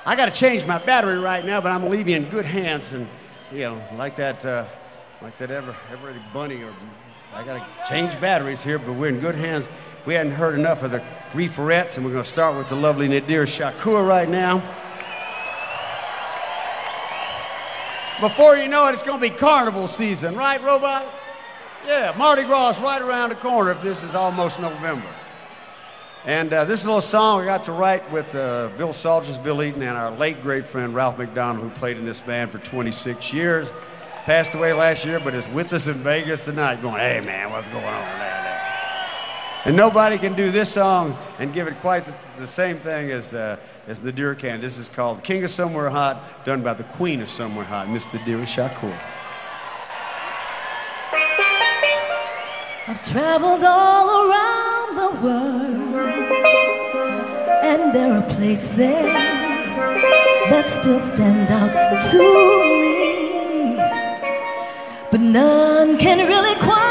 I got to change my battery right now, but I'm gonna leave you in good hands, and you know, like that every bunny. Or I got to change batteries here, but we're in good hands. We hadn't heard enough of the Reeferettes, and we're gonna start with the lovely Nadir Shakur right now. Before you know it, it's gonna be carnival season, right, Robot? Yeah, Mardi Gras is right around the corner if this is almost November. And this little song I got to write with Bill Salters, Bill Eaton, and our late great friend Ralph McDonald, who played in this band for 26 years. Passed away last year, but is with us in Vegas tonight going, hey man, what's going on there? And nobody can do this song and give it quite the same thing as Nadir can. This is called King of Somewhere Hot, done by the Queen of Somewhere Hot, Miss Nadir Shakur. I've traveled all around the world, and there are places that still stand out to me, but none can really quite